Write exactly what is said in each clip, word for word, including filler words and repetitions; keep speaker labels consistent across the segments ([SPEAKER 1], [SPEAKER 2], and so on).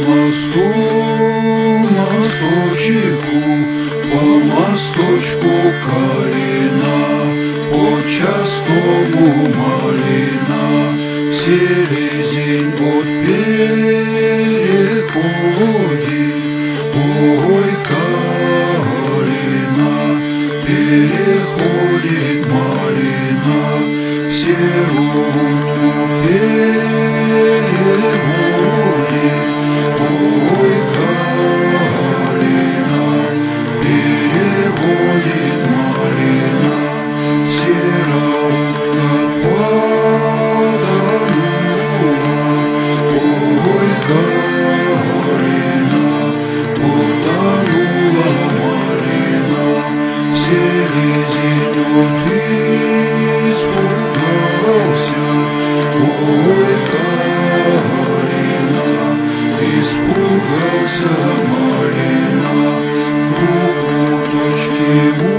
[SPEAKER 1] мосту, мосточку, по мосточку калина, по частому малина, селезень от переходит. Ой, калина, переходит малина, серую переводит. Ой, калина, переводит малина, серая подонула. Ой, калина, утонула малина, селезень от испугался. Ой, калина, испугался малина, руку дочки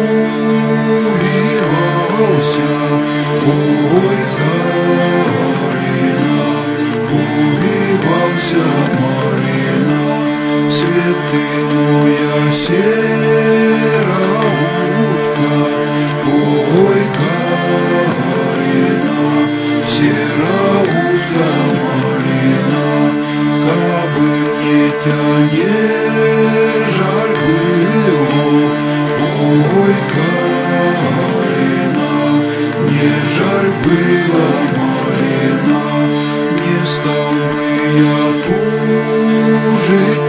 [SPEAKER 1] увивался. Ой, калина, увивался малина, святыня серая утка. Ой, калина, серая утка малина, кабы не тяне жаль было. Ой, калина, не жаль было малина, не стал бы я тужить.